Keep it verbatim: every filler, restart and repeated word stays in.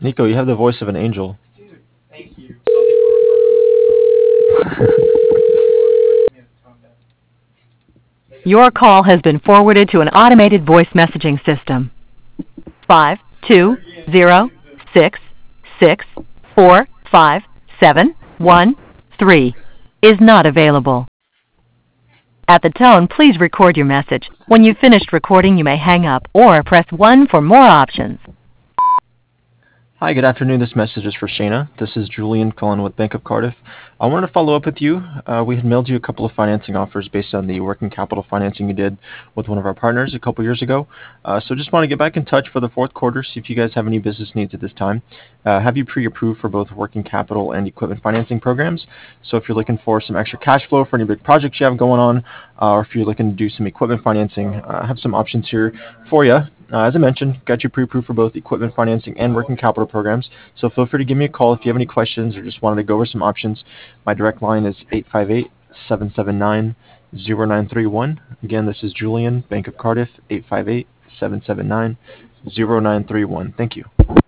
Nico, you have the voice of an angel. Dude, thank you. Some people refer to me as a tone deaf. Your call has been forwarded to an automated voice messaging system. Five two zero six six four five seven one three is not available. At the tone, please record your message. When you've finished recording, you may hang up or press one for more options. Hi, good afternoon. This message is for Shayna. This is Julian calling with Bank of Cardiff. I wanted to follow up with you. Uh, we had mailed you a couple of financing offers based on the working capital financing you did with one of our partners a couple years ago. Uh, so just want to get back in touch for the fourth quarter, see if you guys have any business needs at this time. Uh, have you pre-approved for both working capital and equipment financing programs? So if you're looking for some extra cash flow for any big projects you have going on, uh, or if you're looking to do some equipment financing, uh, I have some options here for you. Uh, as I mentioned, got you pre-approved for both equipment financing and working capital programs. So feel free to give me a call if you have any questions or just wanted to go over some options. My direct line is eight five eight, seven seven nine, zero nine three one. Again, this is Julian, Bank of Cardiff, eight five eight, seven seven nine, zero nine three one. Thank you.